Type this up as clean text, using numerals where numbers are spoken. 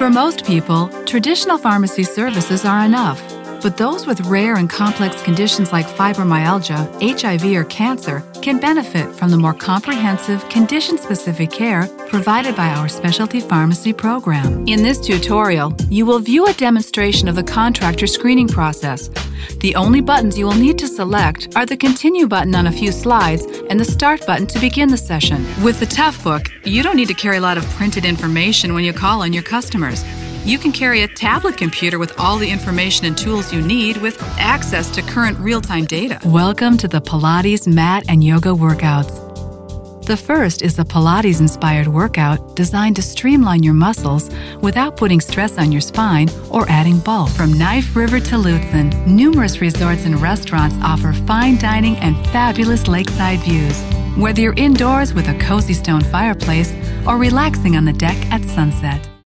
For most people, traditional pharmacy services are enough. But those with rare and complex conditions like fibromyalgia, HIV, or cancer can benefit from the more comprehensive, condition-specific care provided by our specialty pharmacy program. In this tutorial, you will view a demonstration of the contractor screening process. The only buttons you will need to select are the Continue button on a few slides and the Start button to begin the session. With the Toughbook, you don't need to carry a lot of printed information when you call on your customers. You can carry a tablet computer with all the information and tools you need with access to current real-time data. Welcome to the Pilates mat and yoga workouts. The first is the Pilates-inspired workout designed to streamline your muscles without putting stress on your spine or adding bulk. From Knife River to Lutsen, numerous resorts and restaurants offer fine dining and fabulous lakeside views. Whether you're indoors with a cozy stone fireplace or relaxing on the deck at sunset.